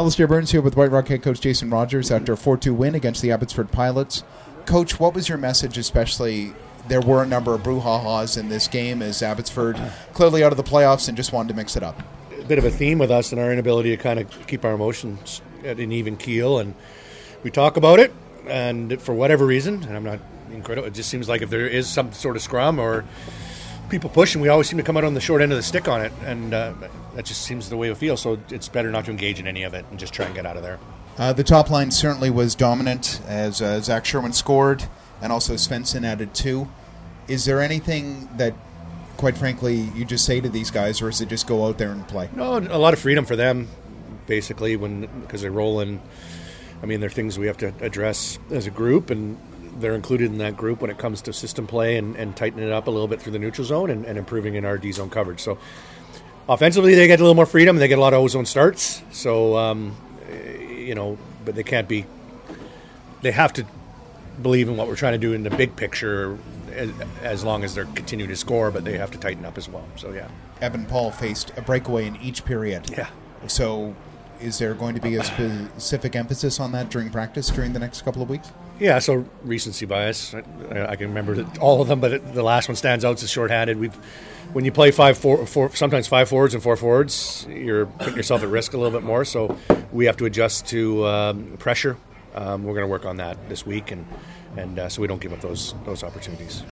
Alistair Burns here with White Rock head coach Jason Rogers after a 4-2 win against the Abbotsford Pilots. Coach, what was your message, especially there were a number of brouhahas in this game as Abbotsford clearly out of the playoffs and just wanted to mix it up? A bit of a theme with us and our inability to kind of keep our emotions at an even keel, and we talk about it, and for whatever reason, and I'm not incredible, it just seems like if there is some sort of scrum or people push, and we always seem to come out on the short end of the stick on it, and that just seems the way it feels. So it's better not to engage in any of it and just try and get out of there. The top line certainly was dominant as Zach Sherman scored and also Svensson added 2. Is there anything that, quite frankly, you just say to these guys, or is it just go out there and play? No, a lot of freedom for them, basically, because they roll in. I mean, there are things we have to address as a group, and they're included in that group when it comes to system play and tightening it up a little bit through the neutral zone and improving in our D-zone coverage. So offensively, they get a little more freedom. They get a lot of O-zone starts. So, but they can't be – they have to believe in what we're trying to do in the big picture as long as they're continuing to score, but they have to tighten up as well. So, yeah. Evan Paul faced a breakaway in each period. Yeah. So is there going to be a specific emphasis on that during practice during the next couple of weeks? Yeah, so recency bias. I can remember all of them, but the last one stands out. It's shorthanded. When you play 5-4, sometimes 5 forwards and 4 forwards, you're putting yourself at risk a little bit more. So we have to adjust to pressure. We're going to work on that this week, and so we don't give up those opportunities.